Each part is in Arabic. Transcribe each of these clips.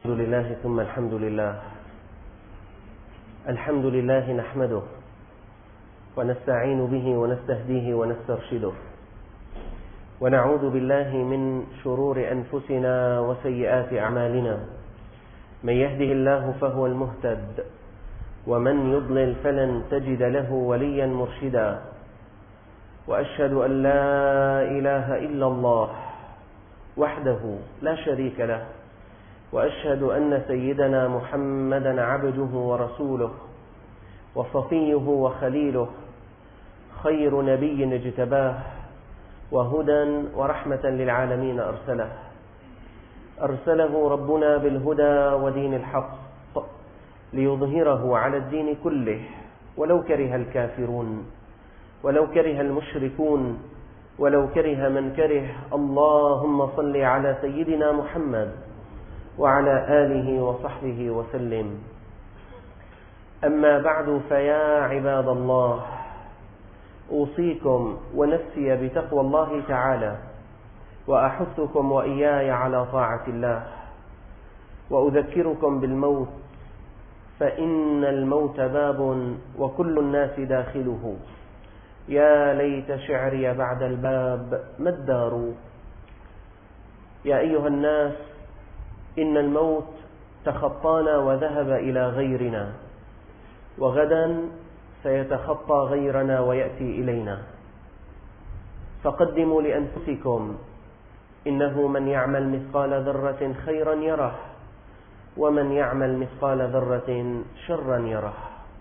الحمد لله ثم الحمد لله. الحمد لله نحمده ونستعين به ونستهديه ونسترشده، ونعوذ بالله من شرور أنفسنا وسيئات أعمالنا. من يهده الله فهو المهتد، ومن يضلل فلن تجد له وليا مرشدا. وأشهد أن لا إله إلا الله وحده لا شريك له، وأشهد أن سيدنا محمدا عبده ورسوله وصفيه وخليله، خير نبي اجتباه، وهدى ورحمة للعالمين أرسله ربنا بالهدى ودين الحق ليظهره على الدين كله، ولو كره الكافرون، ولو كره المشركون، ولو كره من كره. اللهم صل على سيدنا محمد وعلى آله وصحبه وسلم. أما بعد، فيا عباد الله، أوصيكم ونفسي بتقوى الله تعالى، وأحثكم وإياي على طاعة الله، وأذكركم بالموت، فإن الموت باب وكل الناس داخله. يا ليت شعري بعد الباب ما الدار. يا أيها الناس، إن الموت تخطانا وذهب إلى غيرنا، وغدا سيتخطى غيرنا ويأتي إلينا. فقدموا لأنفسكم، إنه من يعمل مثقال ذرة خيرا يره، ومن يعمل مثقال ذرة شرا يره.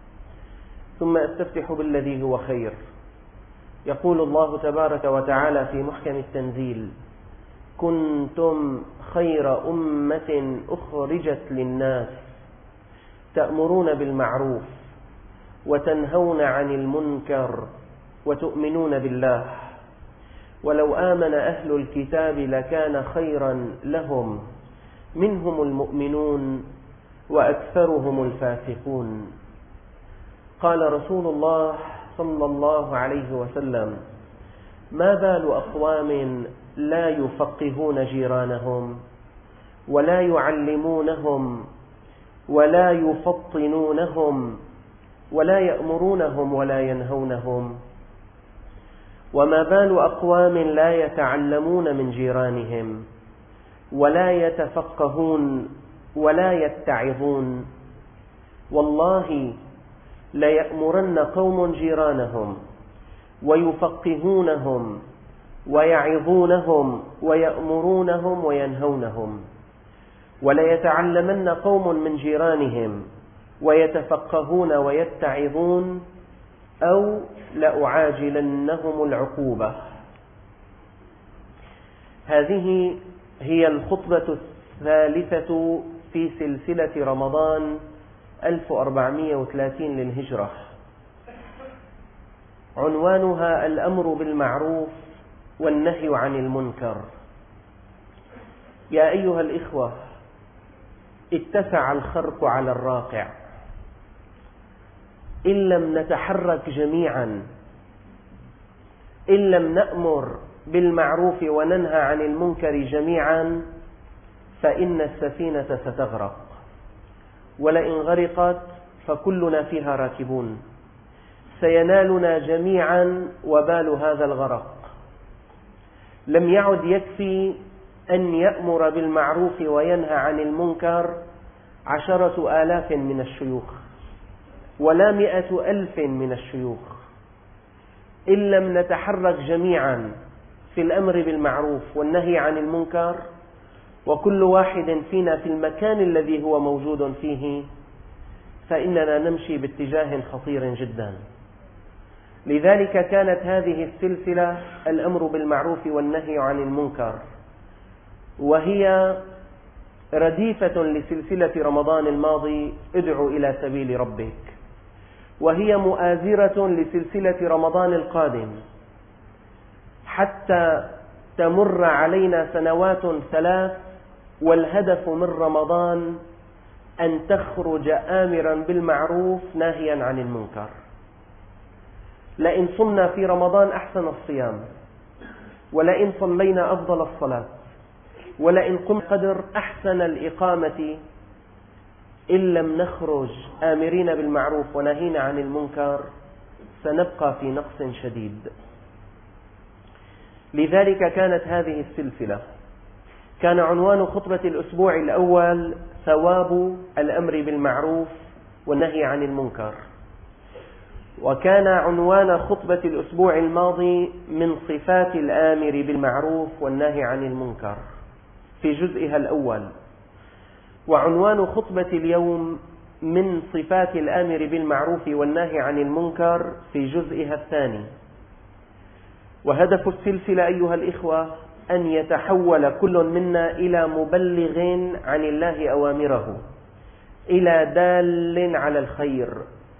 ثم استفتح بالذي هو خير. يقول الله تبارك وتعالى في محكم التنزيل: كنتم خير أمة أخرجت للناس تأمرون بالمعروف وتنهون عن المنكر وتؤمنون بالله، ولو آمن أهل الكتاب لكان خيرا لهم، منهم المؤمنون وأكثرهم الفاسقون. قال رسول الله صلى الله عليه وسلم: ما بال أقوام لا يفقهون جيرانهم، ولا يعلمونهم، ولا يفطنونهم، ولا يأمرونهم ولا ينهونهم. وما بال أقوام لا يتعلمون من جيرانهم، ولا يتفقهون، ولا يتعظون. والله ليأمرن قوم جيرانهم ويفقهونهم ويعظونهم ويأمرونهم وينهونهم، وليتعلمن قوم من جيرانهم ويتفقهون ويتعظون، أو لأعاجلنهم العقوبة. هذه هي الخطبة الثالثة في سلسلة رمضان 1430 للهجرة، عنوانها الأمر بالمعروف والنهي عن المنكر. يا أيها الإخوة، اتسع الخرق على الراقع. إن لم نتحرك جميعا، إن لم نأمر بالمعروف وننهى عن المنكر جميعا، فإن السفينة ستغرق، ولئن غرقت فكلنا فيها راكبون. سينالنا جميعا وبال هذا الغرق. لم يعد يكفي أن يأمر بالمعروف وينهى عن المنكر 10,000 من الشيوخ، ولا 100,000 من الشيوخ. إن لم نتحرك جميعا في الأمر بالمعروف والنهي عن المنكر، وكل واحد فينا في المكان الذي هو موجود فيه، فإننا نمشي باتجاه خطير جدا. لذلك كانت هذه السلسلة الأمر بالمعروف والنهي عن المنكر، وهي رديفة لسلسلة رمضان الماضي ادع إلى سبيل ربك، وهي مؤازرة لسلسلة رمضان القادم، حتى تمر علينا سنوات 3، والهدف من رمضان أن تخرج آمرا بالمعروف ناهيا عن المنكر. لئن صمنا في رمضان أحسن الصيام، ولئن صلينا أفضل الصلاة، ولئن قمنا قدر أحسن الإقامة إن لم نخرج آمرين بالمعروف وناهين عن المنكر سنبقى في نقص شديد. لذلك كانت هذه السلسلة، كان عنوان خطبة الأسبوع الأول ثواب الأمر بالمعروف والنهي عن المنكر، وكان عنوان خطبة الأسبوع الماضي من صفات الآمر بالمعروف والنهي عن المنكر في جزئها الأول، وعنوان خطبة اليوم من صفات الآمر بالمعروف والنهي عن المنكر في جزئها الثاني. وهدف السلسلة أيها الإخوة أن يتحول كل منا إلى مبلغ عن الله أوامره، إلى دال على الخير.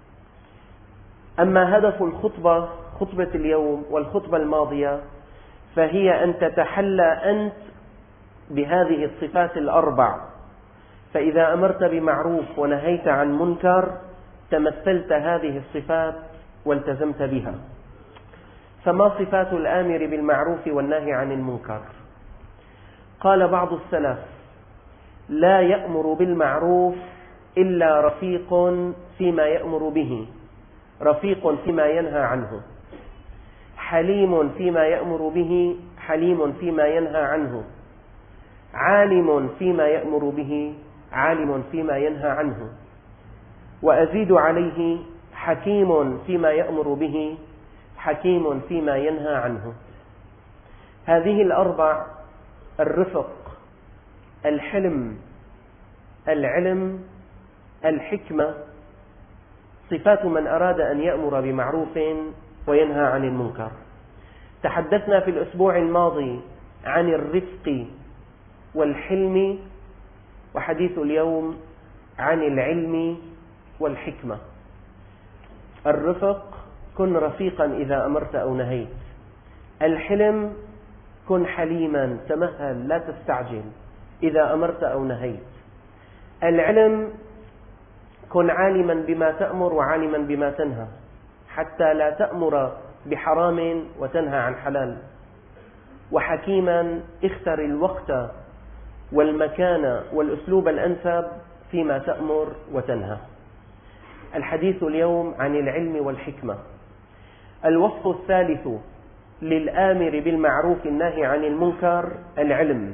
أما هدف الخطبة، خطبة اليوم والخطبة الماضية، فهي أن تتحلى أنت بهذه الصفات الأربع، فإذا أمرت بمعروف ونهيت عن منكر تمثلت هذه الصفات والتزمت بها. فما صفات الآمر بالمعروف والنهي عن المنكر؟ قال بعض السلف: لا يأمر بالمعروف إلا رفيق فيما يأمر به، رفيق فيما ينهى عنه، حليم فيما يأمر به، حليم فيما ينهى عنه، عالم فيما يأمر به، عالم فيما ينهى عنه، وأزيد عليه حكيم فيما يأمر به، حكيم فيما ينهى عنه. هذه الأربع: الرفق، الحلم، العلم، الحكمة، صفات من أراد أن يأمر بمعروف وينهى عن المنكر. تحدثنا في الأسبوع الماضي عن الرفق والحلم، وحديث اليوم عن العلم والحكمة. الرفق: كن رفيقا إذا أمرت أو نهيت. الحلم: كن حليما، تمهل، لا تستعجل إذا أمرت أو نهيت. العلم: كن عالما بما تأمر وعالما بما تنهى، حتى لا تأمر بحرام وتنهى عن حلال. وحكيما: اختر الوقت والمكان والأسلوب الأنسب فيما تأمر وتنهى. الحديث اليوم عن العلم والحكمة. الوصف الثالث للآمر بالمعروف الناهي عن المنكر: العلم.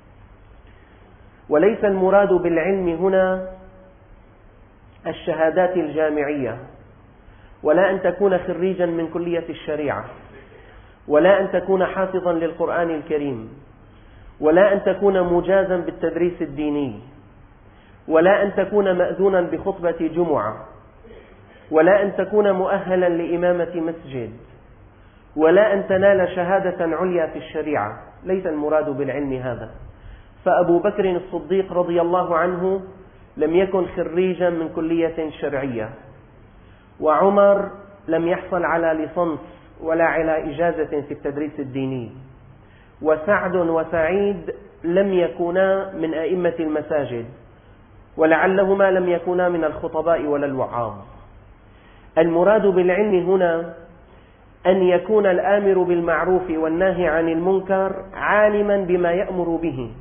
وليس المراد بالعلم هنا الشهادات الجامعية، ولا أن تكون خريجا من كلية الشريعة، ولا أن تكون حافظا للقرآن الكريم، ولا أن تكون مجازا بالتدريس الديني، ولا أن تكون مأذونا بخطبة جمعة، ولا أن تكون مؤهلا لإمامة مسجد، ولا أن تنال شهادة عليا في الشريعة. ليس المراد بالعلم هذا. فأبو بكر الصديق رضي الله عنه لم يكن خريجا من كلية شرعية، وعمر لم يحصل على ليسانس ولا على إجازة في التدريس الديني، وسعد وسعيد لم يكونا من أئمة المساجد، ولعلهما لم يكونا من الخطباء ولا الوعاظ. المراد بالعلم هنا أن يكون الآمر بالمعروف والناهي عن المنكر عالما بما يأمر به،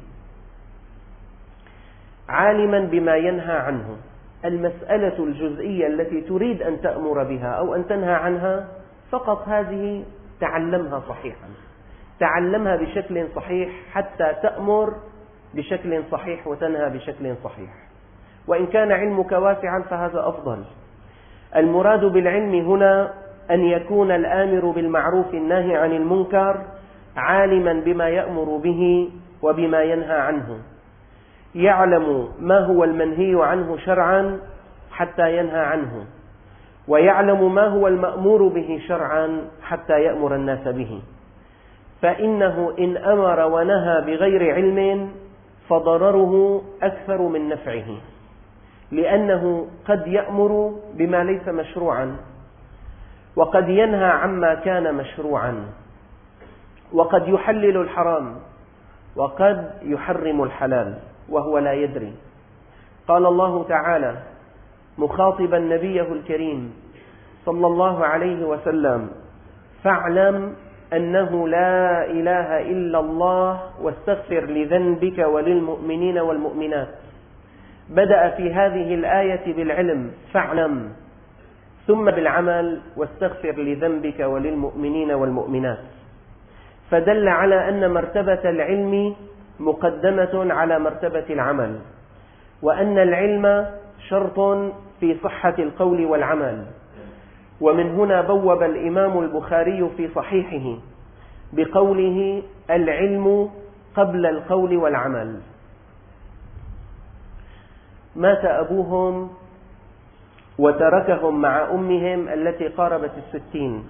عالما بما ينهى عنه. المسألة الجزئية التي تريد أن تأمر بها أو أن تنهى عنها فقط هذه تعلمها صحيحا، تعلمها بشكل صحيح حتى تأمر بشكل صحيح وتنهى بشكل صحيح. وإن كان علمك واسعا فهذا أفضل. المراد بالعلم هنا أن يكون الآمر بالمعروف الناهي عن المنكر عالما بما يأمر به وبما ينهى عنه، يعلم ما هو المنهي عنه شرعا حتى ينهى عنه، ويعلم ما هو المأمور به شرعا حتى يأمر الناس به. فإنه إن أمر ونهى بغير علم فضرره أكثر من نفعه، لأنه قد يأمر بما ليس مشروعا، وقد ينهى عما كان مشروعا، وقد يحلل الحرام، وقد يحرم الحلال وهو لا يدري. قال الله تعالى مخاطبا نبيه الكريم صلى الله عليه وسلم: فاعلم أنه لا إله إلا الله واستغفر لذنبك وللمؤمنين والمؤمنات. بدأ في هذه الآية بالعلم فاعلم، ثم بالعمل واستغفر لذنبك وللمؤمنين والمؤمنات، فدل على أن مرتبة العلم مقدمة على مرتبة العمل، وأن العلم شرط في صحة القول والعمل. ومن هنا بوب الإمام البخاري في صحيحه بقوله العلم قبل القول والعمل. مات أبوهم وتركهم مع أمهم التي قاربت 60.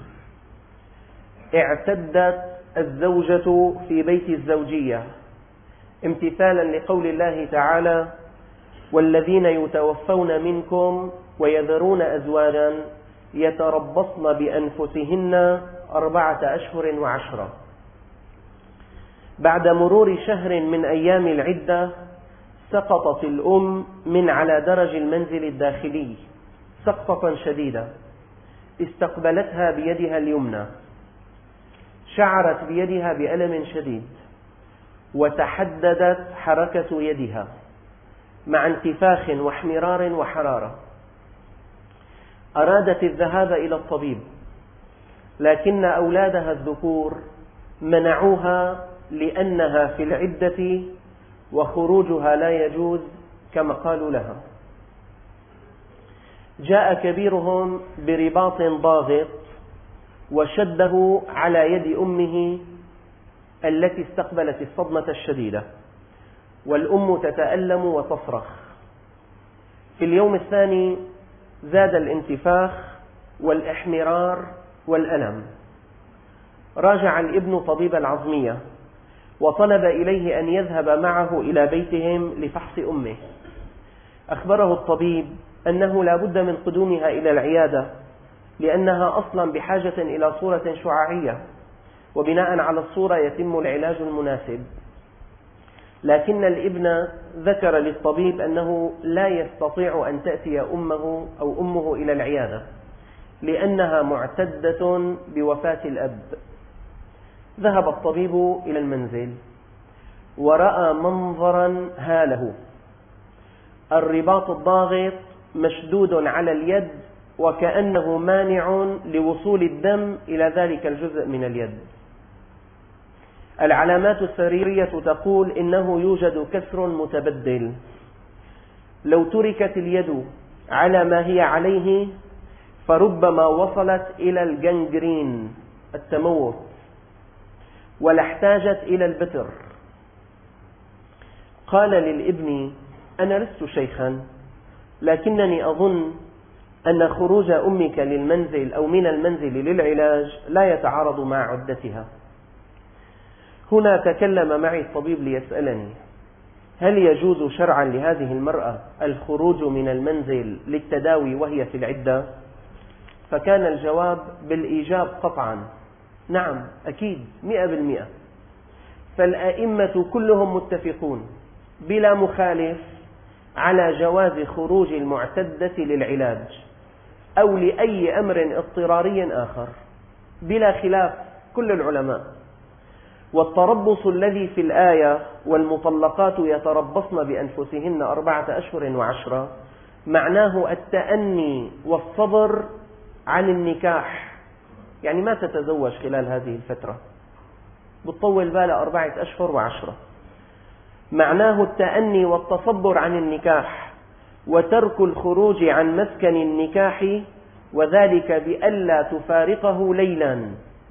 اعتدت الزوجة في بيت الزوجية امتثالا لقول الله تعالى والذين يتوفون منكم ويذرون أزواجا يتربصن بأنفسهن 4 أشهر و10. بعد مرور شهر من أيام العدة سقطت الأم من على درج المنزل الداخلي سقطة شديدة، استقبلتها بيدها اليمنى، شعرت بيدها بألم شديد، وتحددت حركة يدها مع انتفاخ واحمرار وحرارة. أرادت الذهاب إلى الطبيب، لكن أولادها الذكور منعوها لأنها في العدة وخروجها لا يجوز كما قالوا لها. جاء كبيرهم برباط ضاغط وشده على يد أمه التي استقبلت الصدمة الشديدة، والأم تتألم وتصرخ. في اليوم الثاني زاد الانتفاخ والإحمرار والألم. راجع الابن طبيب العظمية وطلب إليه أن يذهب معه إلى بيتهم لفحص أمه. أخبره الطبيب أنه لا بد من قدومها إلى العيادة لأنها أصلا بحاجة إلى صورة شعاعية، وبناء على الصورة يتم العلاج المناسب. لكن الابن ذكر للطبيب أنه لا يستطيع أن تأتي أمه إلى العيادة لأنها معتدة بوفاة الأب. ذهب الطبيب إلى المنزل ورأى منظرا هاله: الرباط الضاغط مشدود على اليد وكأنه مانع لوصول الدم إلى ذلك الجزء من اليد. العلامات السريرية تقول إنه يوجد كسر متبدل، لو تركت اليد على ما هي عليه فربما وصلت إلى الجنجرين التموت ولاحتاجت إلى البتر. قال للابن: أنا لست شيخا، لكنني أظن أن خروج أمك للمنزل أو من المنزل للعلاج لا يتعارض مع عدتها. هنا تكلم معي الطبيب ليسألني: هل يجوز شرعا لهذه المرأة الخروج من المنزل للتداوي وهي في العدة؟ فكان الجواب بالإيجاب قطعا: نعم أكيد 100%. فالأئمة كلهم متفقون بلا مخالف على جواز خروج المعتدة للعلاج أو لأي أمر اضطراري آخر بلا خلاف، كل العلماء. والتربص الذي في الآية والمطلقات يتربصن بأنفسهن 4 أشهر و10 معناه التأني والصبر عن النكاح، يعني ما تتزوج خلال هذه الفترة، بتطول بالها 4 أشهر و10. معناه التأني والتصبر عن النكاح وترك الخروج عن مسكن النكاح، وذلك بألا تفارقه ليلا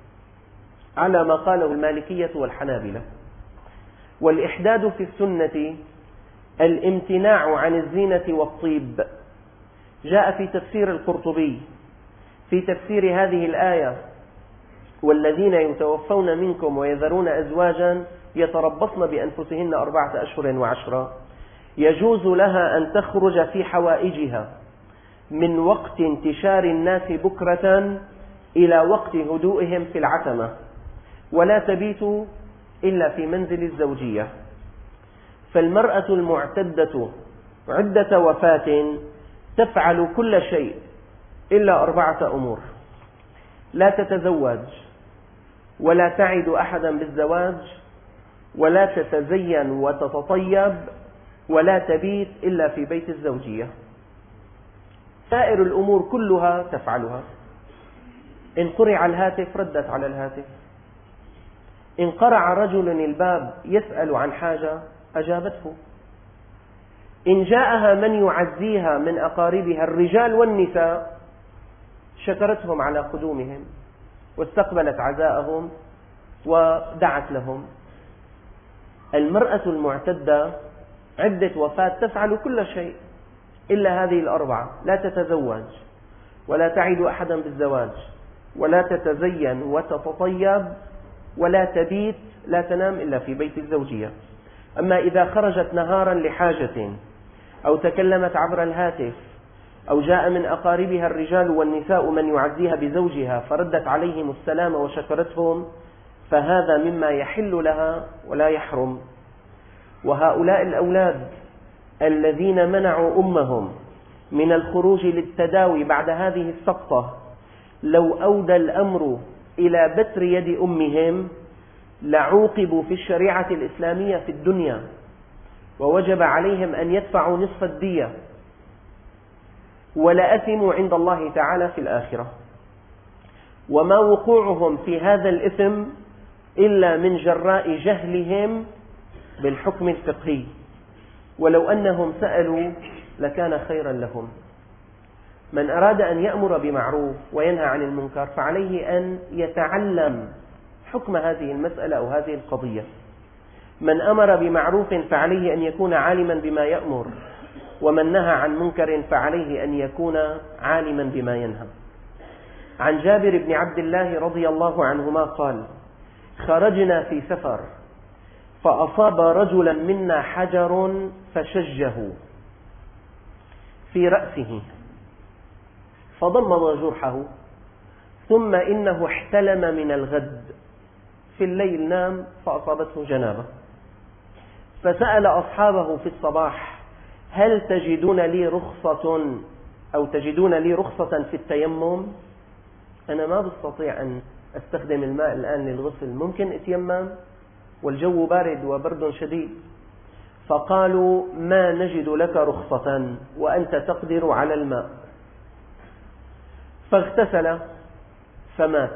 على ما قاله المالكية والحنابلة. والإحداد في السنة الامتناع عن الزينة والطيب. جاء في تفسير القرطبي في تفسير هذه الآية: والذين يتوفون منكم ويذرون أزواجا يتربصن بأنفسهن 4 أشهر و10، يجوز لها أن تخرج في حوائجها من وقت انتشار الناس بكرة إلى وقت هدوئهم في العتمة، ولا تبيت إلا في منزل الزوجية. فالمرأة المعتدة عدة وفاة تفعل كل شيء إلا 4 أمور: لا تتزوج، ولا تعد أحدا بالزواج، ولا تتزين وتتطيب، ولا تبيت إلا في بيت الزوجية. سائر الأمور كلها تفعلها. إن قرع الهاتف ردت على الهاتف، إن قرع رجل الباب يسأل عن حاجة أجابته، إن جاءها من يعزيها من أقاربها الرجال والنساء شكرتهم على قدومهم واستقبلت عزاءهم ودعت لهم. المرأة المعتدة عدة وفاة تفعل كل شيء إلا هذه الأربعة: لا تتزوج، ولا تعد أحدا بالزواج، ولا تتزين وتتطيب، ولا تبيت، لا تنام إلا في بيت الزوجية. أما إذا خرجت نهارا لحاجة أو تكلمت عبر الهاتف أو جاء من أقاربها الرجال والنساء من يعزيها بزوجها فردت عليهم السلام وشكرتهم، فهذا مما يحل لها ولا يحرم. وهؤلاء الأولاد الذين منعوا أمهم من الخروج للتداوي بعد هذه السقطة، لو أودى الأمر إلى بتر يد أمهم لعوقبوا في الشريعة الإسلامية في الدنيا، ووجب عليهم أن يدفعوا نصف الدية، ولأثموا عند الله تعالى في الآخرة. وما وقوعهم في هذا الإثم إلا من جراء جهلهم بالحكم الفقهي، ولو أنهم سألوا لكان خيرا لهم. من أراد أن يأمر بمعروف وينهى عن المنكر فعليه أن يتعلم حكم هذه المسألة أو هذه القضية. من أمر بمعروف فعليه أن يكون عالما بما يأمر، ومن نهى عن منكر فعليه أن يكون عالما بما ينهى. عن جابر بن عبد الله رضي الله عنهما قال: خرجنا في سفر فأصاب رجلا منا حجر فشجه في رأسه فضمد جرحه، ثم إنه احتلم من الغد، في الليل نام فأصابته جنابة، فسأل أصحابه في الصباح: هل تجدون لي رخصة أو تجدون لي رخصة في التيمم؟ أنا ما بستطيع أن أستخدم الماء الآن للغسل، ممكن أتيمم والجو بارد وبرد شديد؟ فقالوا: ما نجد لك رخصة وأنت تقدر على الماء. فاغتسل فمات.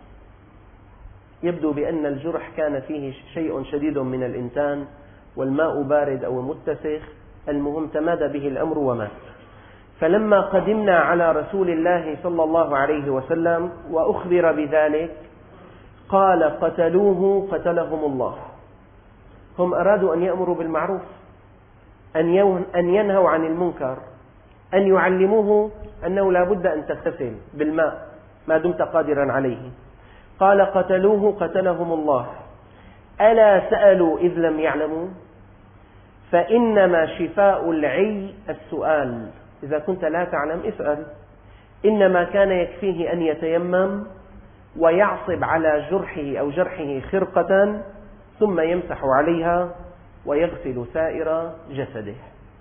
يبدو بأن الجرح كان فيه شيء شديد من الإنتان والماء بارد أو متسخ، المهم تمادى به الأمر ومات. فلما قدمنا على رسول الله صلى الله عليه وسلم وأخبر بذلك قال: قتلوه قتلهم الله. هم أرادوا أن يأمروا بالمعروف، أن ينهوا عن المنكر، أن يعلموه أنه لا بد أن تغتسل بالماء ما دمت قادرا عليه. قال: قتلوه قتلهم الله. ألا سألوا إذ لم يعلموا؟ فإنما شفاء العي السؤال. إذا كنت لا تعلم اسأل. إنما كان يكفيه أن يتيمم ويعصب على جرحه أو جرحه خرقة ثم يمسح عليها ويغسل سائر جسده.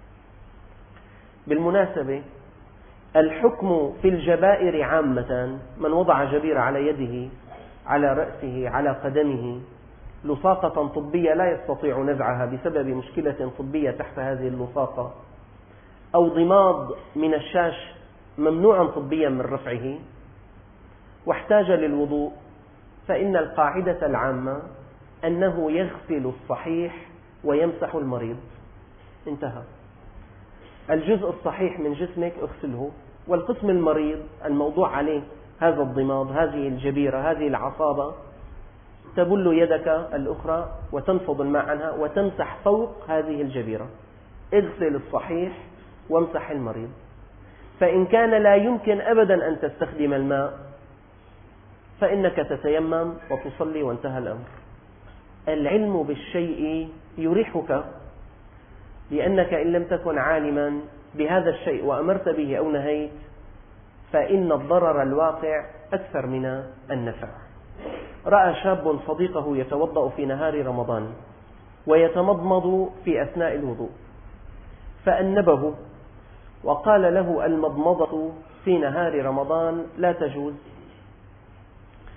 بالمناسبة الحكم في الجبائر عامة: من وضع جبيرة على يده، على رأسه، على قدمه، لصاقة طبية لا يستطيع نزعها بسبب مشكلة طبية تحت هذه اللصاقة، أو ضماد من الشاش ممنوعا طبيا من رفعه، واحتاج للوضوء، فإن القاعدة العامة أنه يغسل الصحيح ويمسح المريض. انتهى. الجزء الصحيح من جسمك اغسله، والقسم المريض الموضوع عليه هذا الضماد، هذه الجبيرة، هذه العصابة، تبل يدك الأخرى وتنفض الماء عنها وتمسح فوق هذه الجبيرة. اغسل الصحيح وامسح المريض. فإن كان لا يمكن أبدا أن تستخدم الماء فإنك تتيمم وتصلي وانتهى الأمر. العلم بالشيء يريحك، لأنك إن لم تكن عالما بهذا الشيء وأمرت به أو نهيت فإن الضرر الواقع أكثر من النفع. رأى شاب صديقه يتوضأ في نهار رمضان ويتمضمض في أثناء الوضوء، فأنبه وقال له: المضمضة في نهار رمضان لا تجوز.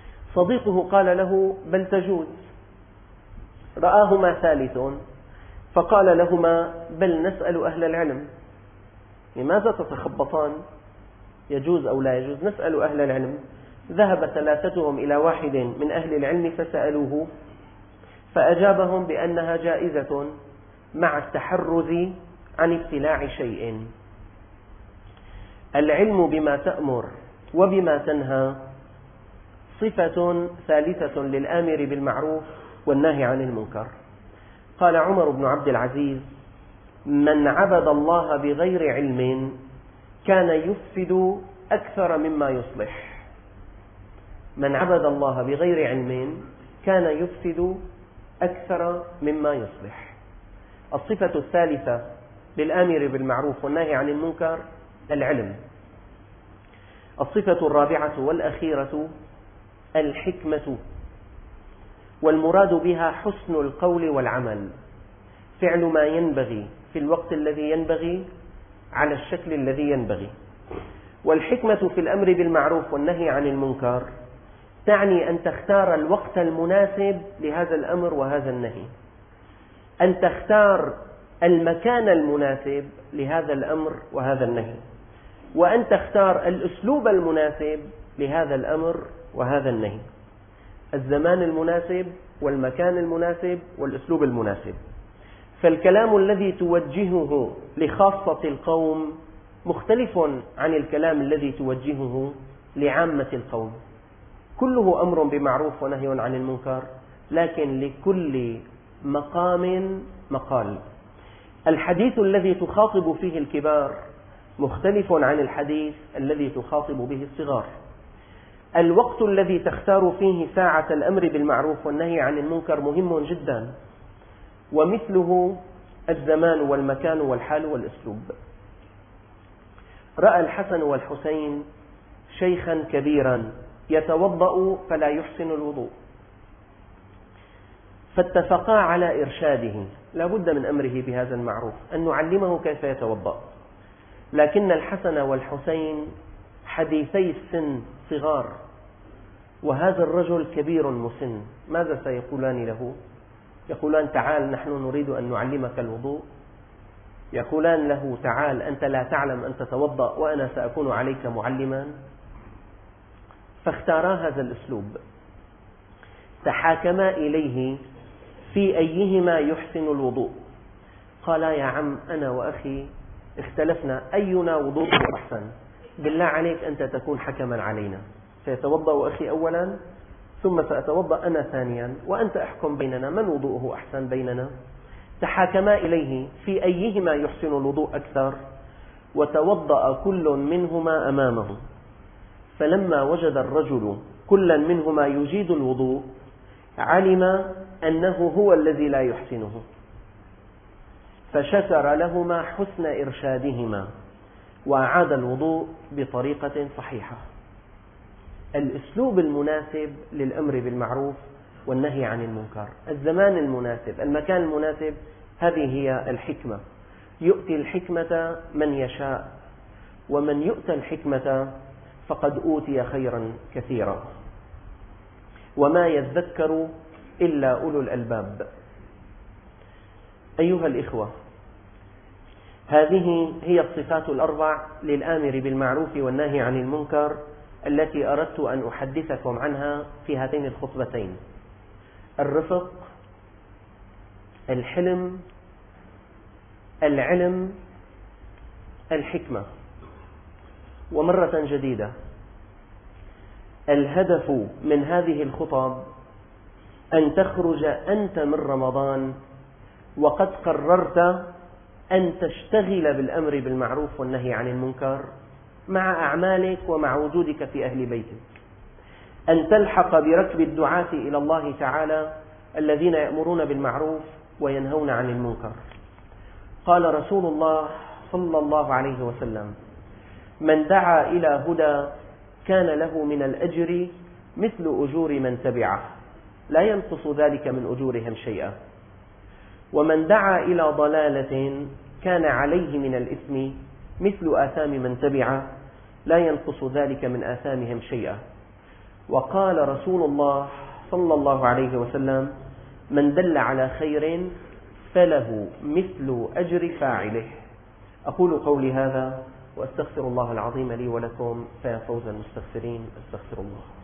صديقه قال له: بل تجوز. رآهما ثالث فقال لهما: بل نسأل أهل العلم. لماذا تتخبطان؟ يجوز أو لا يجوز؟ نسأل أهل العلم. ذهب ثلاثتهم إلى واحد من أهل العلم فسألوه، فأجابهم بأنها جائزة مع التحرز عن ابتلاع شيء. العلم بما تأمر وبما تنهى صفة ثالثة للآمر بالمعروف والناهي عن المنكر. قال عمر بن عبد العزيز: من عبد الله بغير علم كان يفسد أكثر مما يصلح. من عبد الله بغير علم كان يفسد أكثر مما يصلح. الصفة الثالثة للآمر بالمعروف والناهي عن المنكر العلم. الصفة الرابعة والأخيرة الحكمة، والمراد بها حسن القول والعمل، فعل ما ينبغي في الوقت الذي ينبغي على الشكل الذي ينبغي. والحكمة في الأمر بالمعروف والنهي عن المنكر تعني أن تختار الوقت المناسب لهذا الأمر وهذا النهي، أن تختار المكان المناسب لهذا الأمر وهذا النهي، وأن تختار الأسلوب المناسب لهذا الأمر وهذا النهي. الزمان المناسب والمكان المناسب والأسلوب المناسب. فالكلام الذي توجهه لخاصة القوم مختلف عن الكلام الذي توجهه لعامة القوم. كله أمر بمعروف ونهي عن المنكر، لكن لكل مقام مقال. الحديث الذي تخاطب فيه الكبار مختلف عن الحديث الذي تخاطب به الصغار. الوقت الذي تختار فيه ساعة الأمر بالمعروف والنهي عن المنكر مهم جدا، ومثله الزمان والمكان والحال والأسلوب. رأى الحسن والحسين شيخا كبيرا يتوضأ فلا يحسن الوضوء، فاتفقا على إرشاده. لا بد من أمره بهذا المعروف، أن نعلمه كيف يتوضأ. لكن الحسن والحسين حديثي السن صغار، وهذا الرجل كبير مسن. ماذا سيقولان له؟ يقولان: تعال نحن نريد أن نعلمك الوضوء. يقولان له: تعال أنت لا تعلم أن تتوضأ وأنا سأكون عليك معلما. فاختارا هذا الأسلوب، تحاكما إليه في أيهما يحسن الوضوء. قال: يا عم أنا وأخي اختلفنا أينا وضوء أحسن، بالله عليك أنت تكون حكما علينا، سيتوضأ أخي أولا ثم سأتوضأ أنا ثانيا، وأنت أحكم بيننا من وضوءه أحسن بيننا. تحاكما إليه في أيهما يحسن الوضوء أكثر، وتوضأ كل منهما أمامه. فلما وجد الرجل كلا منهما يجيد الوضوء علم أنه هو الذي لا يحسنه، فشكر لهما حسن إرشادهما وأعاد الوضوء بطريقة صحيحة. الأسلوب المناسب للأمر بالمعروف والنهي عن المنكر، الزمان المناسب، المكان المناسب، هذه هي الحكمة. يؤتي الحكمة من يشاء، ومن يؤتى الحكمة فقد أوتي خيرا كثيرا، وما يذكر إلا أولو الألباب. أيها الإخوة، هذه هي الصفات الأربع للآمر بالمعروف والنهي عن المنكر التي أردت أن أحدثكم عنها في هاتين الخطبتين: الرفق، الحلم، العلم، الحكمة. ومرة جديدة، الهدف من هذه الخطب أن تخرج أنت من رمضان وقد قررت أن تشتغل بالأمر بالمعروف والنهي عن المنكر مع أعمالك ومع وجودك في أهل بيتك، أن تلحق بركب الدعاة إلى الله تعالى الذين يأمرون بالمعروف وينهون عن المنكر. قال رسول الله صلى الله عليه وسلم: من دعا إلى هدى كان له من الأجر مثل أجور من تبعه، لا ينقص ذلك من أجورهم شيئا. ومن دعا إلى ضلالة كان عليه من الإثم مثل آثام من تبعه، لا ينقص ذلك من آثامهم شيئا. وقال رسول الله صلى الله عليه وسلم: من دل على خير فله مثل أجر فاعله. أقول قولي هذا وأستغفر الله العظيم لي ولكم، فيا فوز المستغفرين. أستغفر الله.